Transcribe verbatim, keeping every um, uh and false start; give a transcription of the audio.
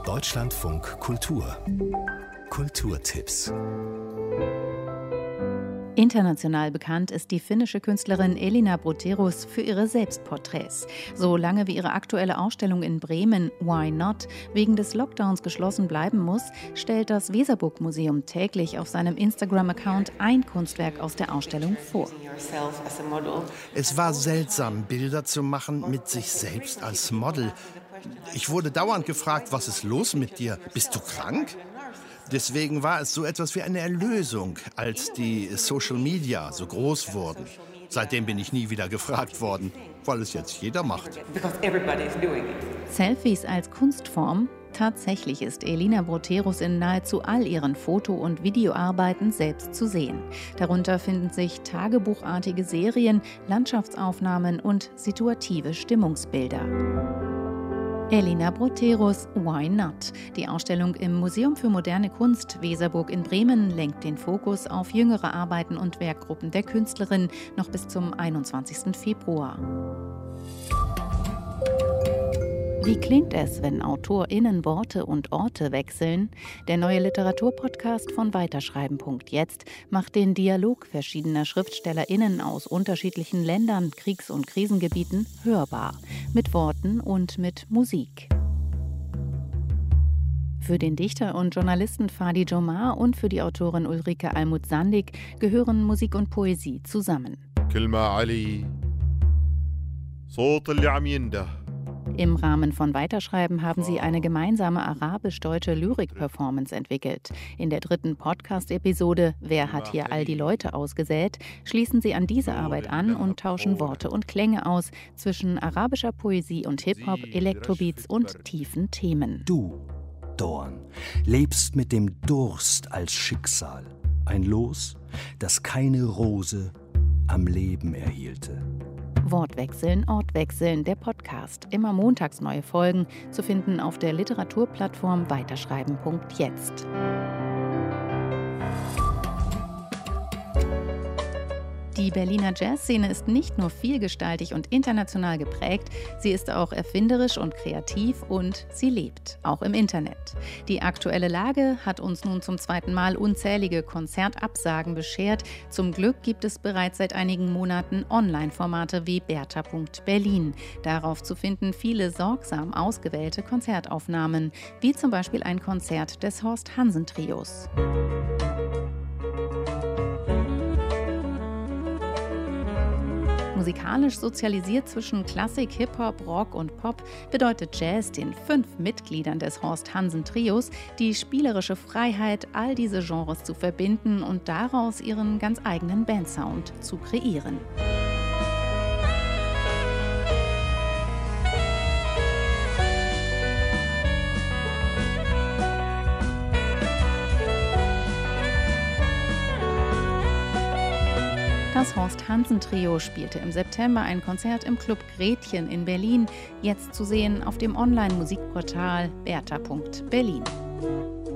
Deutschlandfunk Kultur. Kulturtipps. International bekannt ist die finnische Künstlerin Elina Brotherus für ihre Selbstporträts. So lange wie ihre aktuelle Ausstellung in Bremen, Why Not, wegen des Lockdowns geschlossen bleiben muss, stellt das Weserburg-Museum täglich auf seinem Instagram-Account ein Kunstwerk aus der Ausstellung vor. Es war seltsam, Bilder zu machen mit sich selbst als Model. Ich wurde dauernd gefragt, was ist los mit dir? Bist du krank? Deswegen war es so etwas wie eine Erlösung, als die Social Media so groß wurden. Seitdem bin ich nie wieder gefragt worden, weil es jetzt jeder macht. Selfies als Kunstform? Tatsächlich ist Elina Brotherus in nahezu all ihren Foto- und Videoarbeiten selbst zu sehen. Darunter finden sich tagebuchartige Serien, Landschaftsaufnahmen und situative Stimmungsbilder. Elina Brotherus, Why Not? Die Ausstellung im Museum für moderne Kunst Weserburg in Bremen lenkt den Fokus auf jüngere Arbeiten und Werkgruppen der Künstlerin noch bis zum einundzwanzigsten Februar. Wie klingt es, wenn AutorInnen Worte und Orte wechseln? Der neue Literaturpodcast von weiterschreiben punkt jetzt macht den Dialog verschiedener SchriftstellerInnen aus unterschiedlichen Ländern, Kriegs- und Krisengebieten hörbar. Mit Worten und mit Musik. Für den Dichter und Journalisten Fadi Jomar und für die Autorin Ulrike Almuth-Sandig gehören Musik und Poesie zusammen. Kilma Ali, Sot اللي عم ينده. Im Rahmen von Weiterschreiben haben sie eine gemeinsame arabisch-deutsche Lyrik-Performance entwickelt. In der dritten Podcast-Episode »Wer hat hier all die Leute ausgesät?« schließen sie an diese Arbeit an und tauschen Worte und Klänge aus zwischen arabischer Poesie und Hip-Hop, Elektrobeats und tiefen Themen. Du, Dorn, lebst mit dem Durst als Schicksal. Ein Los, das keine Rose am Leben erhielte. Wortwechseln, Ortwechseln, der Podcast. Immer montags neue Folgen zu finden auf der Literaturplattform weiterschreiben punkt jetzt. Die Berliner Jazzszene ist nicht nur vielgestaltig und international geprägt, sie ist auch erfinderisch und kreativ und sie lebt, auch im Internet. Die aktuelle Lage hat uns nun zum zweiten Mal unzählige Konzertabsagen beschert. Zum Glück gibt es bereits seit einigen Monaten Online-Formate wie berta punkt berlin. Darauf zu finden viele sorgsam ausgewählte Konzertaufnahmen, wie zum Beispiel ein Konzert des Horst Hansen Trios. Musikalisch sozialisiert zwischen Klassik, Hip-Hop, Rock und Pop bedeutet Jazz den fünf Mitgliedern des Horst Hansen Trios die spielerische Freiheit, all diese Genres zu verbinden und daraus ihren ganz eigenen Bandsound zu kreieren. Das Horst Hansen Trio spielte im September ein Konzert im Club Gretchen in Berlin, jetzt zu sehen auf dem Online-Musikportal berta punkt berlin.